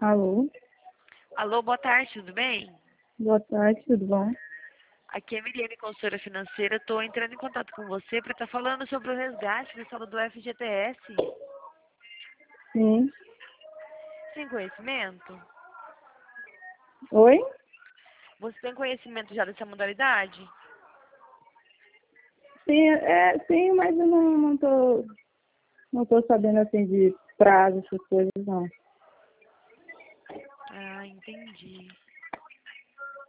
Alô, Alô, boa tarde, tudo bem? boa tarde, tudo bom? Aqui é a Miriane, consultora financeira. Estou entrando em contato com você para estar falando sobre o resgate da sala do FGTS. Sim. Sem conhecimento? Oi? Você tem conhecimento já dessa modalidade? Sim, sim, mas eu não tô sabendo assim de prazo, essas coisas, não. Ah, entendi.